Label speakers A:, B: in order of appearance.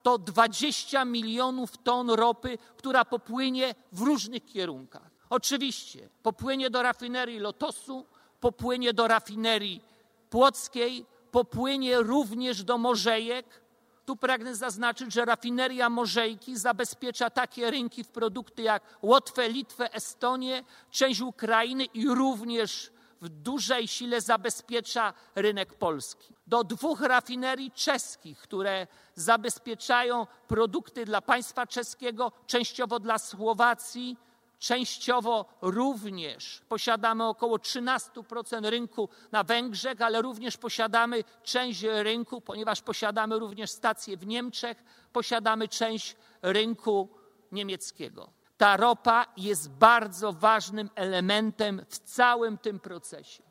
A: to 20 milionów ton ropy, która popłynie w różnych kierunkach. Oczywiście popłynie do rafinerii Lotosu, popłynie do rafinerii Płockiej, popłynie również do Morzejek. Tu pragnę zaznaczyć, że rafineria Morzejki zabezpiecza takie rynki w produkty jak Łotwę, Litwę, Estonię, część Ukrainy i również w dużej sile zabezpiecza rynek polski. Do 2 rafinerii czeskich, które zabezpieczają produkty dla państwa czeskiego, częściowo dla Słowacji, częściowo również posiadamy około 13% rynku na Węgrzech, ale również posiadamy część rynku, ponieważ posiadamy również stacje w Niemczech, posiadamy część rynku niemieckiego. Ta ropa jest bardzo ważnym elementem w całym tym procesie.